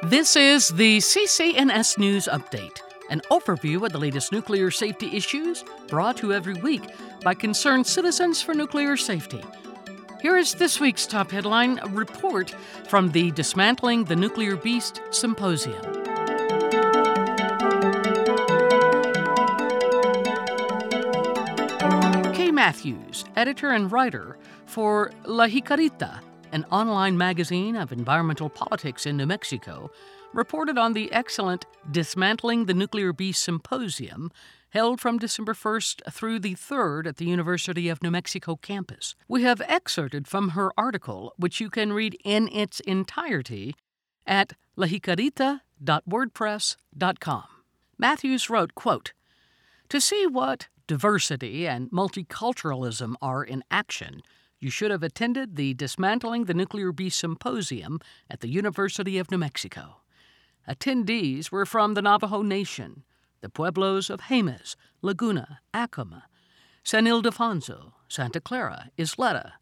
This is the CCNS News Update, an overview of the latest nuclear safety issues brought to you every week by concerned citizens for nuclear safety. Here is this week's top headline, a report from the Dismantling the Nuclear Beast Symposium. Kay Matthews, editor and writer for La Jicarita, an online magazine of environmental politics in New Mexico, reported on the excellent Dismantling the Nuclear Beast Symposium held from December 1st through the 3rd at the University of New Mexico campus. We have excerpted from her article, which you can read in its entirety at lajicarita.wordpress.com. Matthews wrote, quote, "To see what diversity and multiculturalism are in action, you should have attended the Dismantling the Nuclear Beast Symposium at the University of New Mexico. Attendees were from the Navajo Nation, the pueblos of Jemez, Laguna, Acoma, San Ildefonso, Santa Clara, Isleta,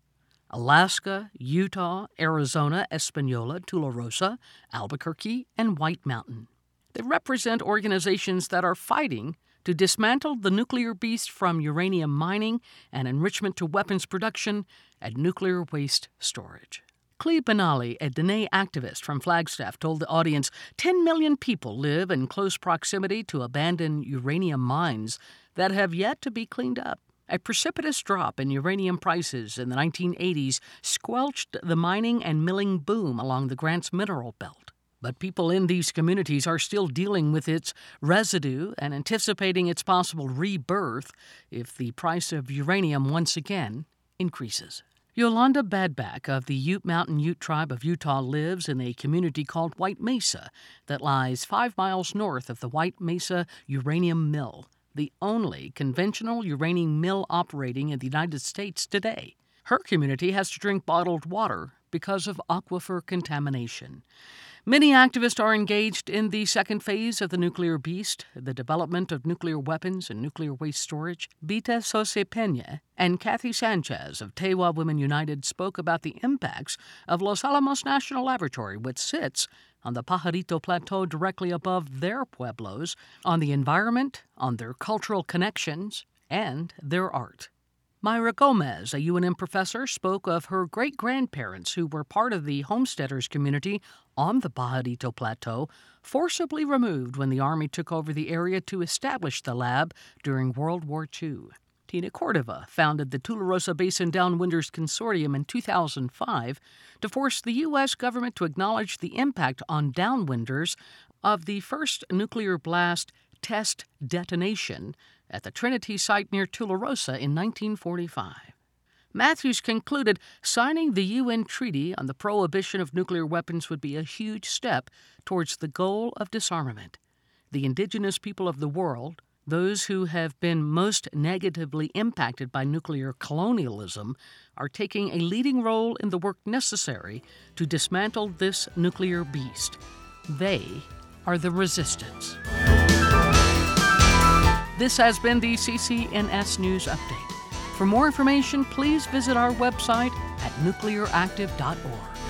Alaska, Utah, Arizona, Espanola, Tularosa, Albuquerque, and White Mountain. They represent organizations that are fighting to dismantle the nuclear beast from uranium mining and enrichment to weapons production and nuclear waste storage." Cleve Benally, a Dene activist from Flagstaff, told the audience 10 million people live in close proximity to abandoned uranium mines that have yet to be cleaned up. A precipitous drop in uranium prices in the 1980s squelched the mining and milling boom along the Grants Mineral Belt. But people in these communities are still dealing with its residue and anticipating its possible rebirth if the price of uranium once again increases. Yolanda Badback of the Ute Mountain Ute Tribe of Utah lives in a community called White Mesa that lies 5 miles north of the White Mesa Uranium Mill, the only conventional uranium mill operating in the United States today. Her community has to drink bottled water because of aquifer contamination. Many activists are engaged in the second phase of the nuclear beast, the development of nuclear weapons and nuclear waste storage. Bita Sose Peña and Kathy Sanchez of Tewa Women United spoke about the impacts of Los Alamos National Laboratory, which sits on the Pajarito Plateau directly above their pueblos, on the environment, on their cultural connections, and their art. Myra Gomez, a UNM professor, spoke of her great-grandparents who were part of the homesteaders community on the Pajarito Plateau, forcibly removed when the Army took over the area to establish the lab during World War II. Tina Cordova founded the Tularosa Basin Downwinders Consortium in 2005 to force the U.S. government to acknowledge the impact on downwinders of the first nuclear blast test detonation at the Trinity site near Tularosa in 1945. Matthews concluded signing the UN Treaty on the Prohibition of Nuclear Weapons would be a huge step towards the goal of disarmament. The indigenous people of the world, those who have been most negatively impacted by nuclear colonialism, are taking a leading role in the work necessary to dismantle this nuclear beast. They are the resistance. This has been the CCNS News Update. For more information, please visit our website at nuclearactive.org.